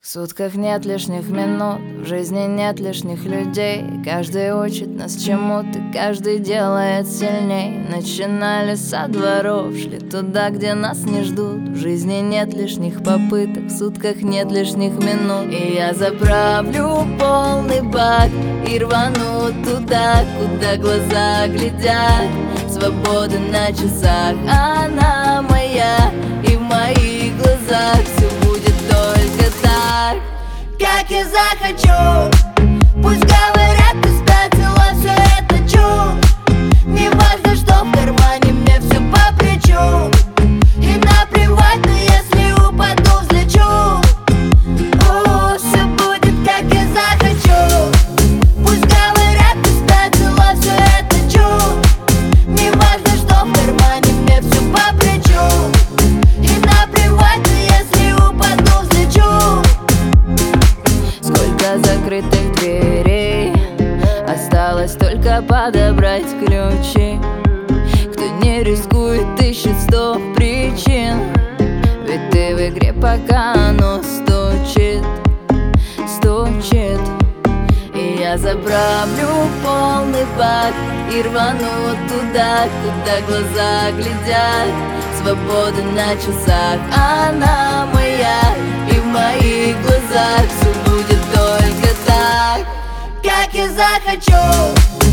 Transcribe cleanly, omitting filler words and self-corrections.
В сутках нет лишних минут, в жизни нет лишних людей. Каждый учит нас чему-то, каждый делает сильней. Начинали со дворов, шли туда, где нас не ждут. В жизни нет лишних попыток, в сутках нет лишних минут. И я заправлю полный бак и рвану туда, куда глаза глядят. Свобода на часах, она моя, и в моих глазах все будет только так, как я захочу. Пусть говорят, ты спятила, все это чушь. Не важно, что в кармане, мне все по плечу. И наплевать, но если упаду, взлечу. О, все будет, как я захочу. Пусть говорят, ты спятила, все это чушь. Не важно, что в кармане, мне все по плечу. И наплевать, но если упаду, взлечу. Сколько закрытых дверей, осталось только подобрать ключи. Кто не рискует, ищет 100 причин. Ведь ты в игре, пока оно стучит, стучит. И я заправлю полный бак и рвану туда, куда глаза глядят. Свобода на часах, она моя, и в моих глазах все будет только так, как я захочу.